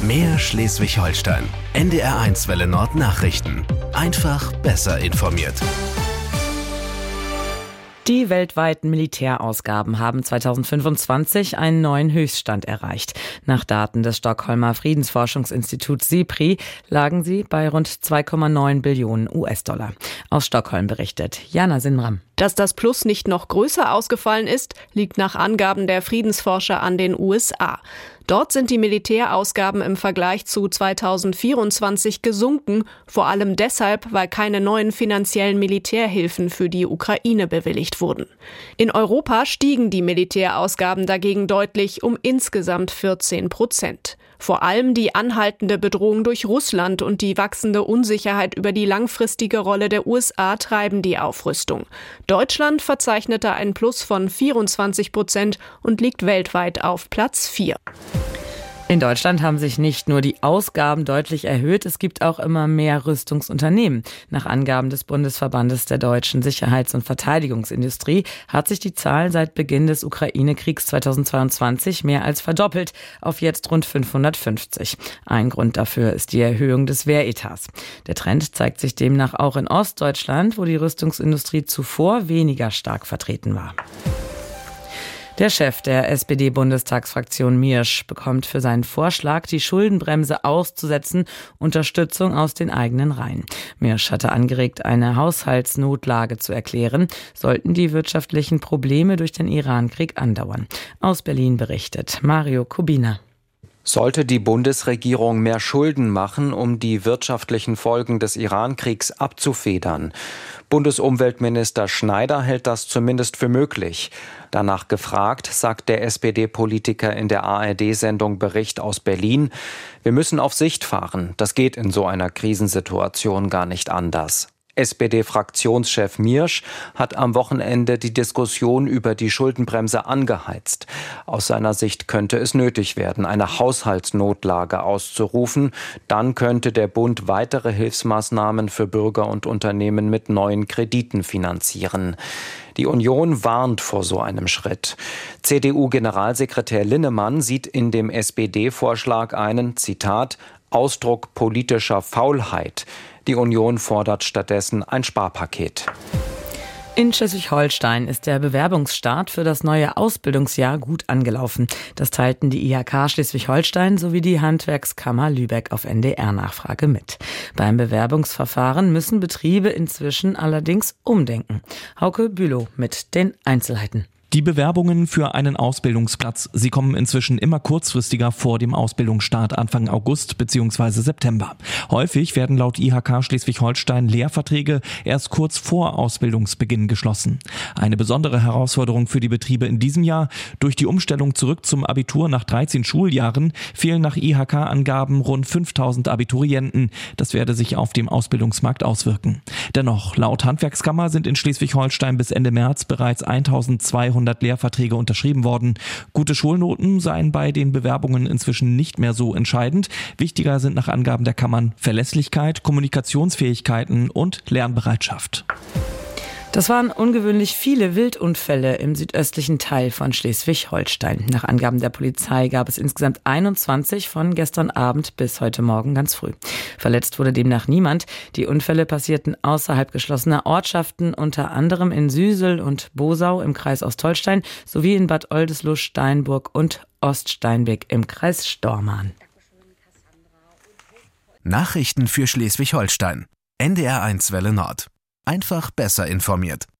Mehr Schleswig-Holstein. NDR1 Welle Nord Nachrichten. Einfach besser informiert. Die weltweiten Militärausgaben haben 2025 einen neuen Höchststand erreicht. Nach Daten des Stockholmer Friedensforschungsinstituts SIPRI lagen sie bei rund 2,9 Billionen US-Dollar. Aus Stockholm berichtet Jana Sinram. Dass das Plus nicht noch größer ausgefallen ist, liegt nach Angaben der Friedensforscher an den USA. Dort sind die Militärausgaben im Vergleich zu 2024 gesunken, vor allem deshalb, weil keine neuen finanziellen Militärhilfen für die Ukraine bewilligt wurden. In Europa stiegen die Militärausgaben dagegen deutlich um insgesamt 14%. Vor allem die anhaltende Bedrohung durch Russland und die wachsende Unsicherheit über die langfristige Rolle der USA treiben die Aufrüstung. Deutschland verzeichnete ein Plus von 24% und liegt weltweit auf Platz 4. In Deutschland haben sich nicht nur die Ausgaben deutlich erhöht, es gibt auch immer mehr Rüstungsunternehmen. Nach Angaben des Bundesverbandes der deutschen Sicherheits- und Verteidigungsindustrie hat sich die Zahl seit Beginn des Ukraine-Kriegs 2022 mehr als verdoppelt auf jetzt rund 550. Ein Grund dafür ist die Erhöhung des Wehretats. Der Trend zeigt sich demnach auch in Ostdeutschland, wo die Rüstungsindustrie zuvor weniger stark vertreten war. Der Chef der SPD-Bundestagsfraktion Miersch bekommt für seinen Vorschlag, die Schuldenbremse auszusetzen, Unterstützung aus den eigenen Reihen. Miersch hatte angeregt, eine Haushaltsnotlage zu erklären, sollten die wirtschaftlichen Probleme durch den Irankrieg andauern. Aus Berlin berichtet Mario Kubina. Sollte die Bundesregierung mehr Schulden machen, um die wirtschaftlichen Folgen des Irankriegs abzufedern? Bundesumweltminister Schneider hält das zumindest für möglich. Danach gefragt, sagt der SPD-Politiker in der ARD-Sendung Bericht aus Berlin: Wir müssen auf Sicht fahren. Das geht in so einer Krisensituation gar nicht anders. SPD-Fraktionschef Miersch hat am Wochenende die Diskussion über die Schuldenbremse angeheizt. Aus seiner Sicht könnte es nötig werden, eine Haushaltsnotlage auszurufen. Dann könnte der Bund weitere Hilfsmaßnahmen für Bürger und Unternehmen mit neuen Krediten finanzieren. Die Union warnt vor so einem Schritt. CDU-Generalsekretär Linnemann sieht in dem SPD-Vorschlag einen, Zitat, Ausdruck politischer Faulheit. Die Union fordert stattdessen ein Sparpaket. In Schleswig-Holstein ist der Bewerbungsstart für das neue Ausbildungsjahr gut angelaufen. Das teilten die IHK Schleswig-Holstein sowie die Handwerkskammer Lübeck auf NDR-Nachfrage mit. Beim Bewerbungsverfahren müssen Betriebe inzwischen allerdings umdenken. Hauke Bülow mit den Einzelheiten. Die Bewerbungen für einen Ausbildungsplatz, sie kommen inzwischen immer kurzfristiger vor dem Ausbildungsstart Anfang August bzw. September. Häufig werden laut IHK Schleswig-Holstein Lehrverträge erst kurz vor Ausbildungsbeginn geschlossen. Eine besondere Herausforderung für die Betriebe in diesem Jahr: Durch die Umstellung zurück zum Abitur nach 13 Schuljahren fehlen nach IHK-Angaben rund 5000 Abiturienten. Das werde sich auf dem Ausbildungsmarkt auswirken. Dennoch, laut Handwerkskammer sind in Schleswig-Holstein bis Ende März bereits 1200 Lehrverträge unterschrieben worden. Gute Schulnoten seien bei den Bewerbungen inzwischen nicht mehr so entscheidend. Wichtiger sind nach Angaben der Kammern Verlässlichkeit, Kommunikationsfähigkeiten und Lernbereitschaft. Das waren ungewöhnlich viele Wildunfälle im südöstlichen Teil von Schleswig-Holstein. Nach Angaben der Polizei gab es insgesamt 21 von gestern Abend bis heute Morgen ganz früh. Verletzt wurde demnach niemand. Die Unfälle passierten außerhalb geschlossener Ortschaften, unter anderem in Süsel und Bosau im Kreis Ostholstein sowie in Bad Oldesloe, Steinburg und Oststeinbeck im Kreis Stormarn. Nachrichten für Schleswig-Holstein. NDR1 Welle Nord. Einfach besser informiert.